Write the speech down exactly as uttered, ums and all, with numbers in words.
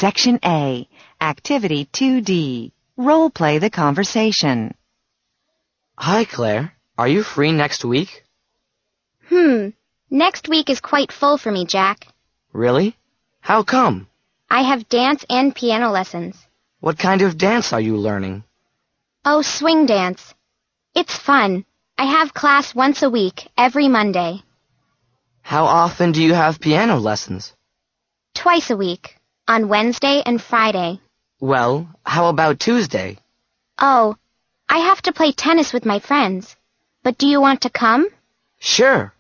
Section A, Activity two D. Role play the conversation. Hi, Claire. Are you free next week? Hmm. Next week is quite full for me, Jack. Really? How come? I have dance and piano lessons. What kind of dance are you learning? Oh, swing dance. It's fun. I have class once a week, every Monday. How often do you have piano lessons? Twice a week, on Wednesday and Friday. Well, how about Tuesday? Oh, I have to play tennis with my friends. But do you want to come? Sure.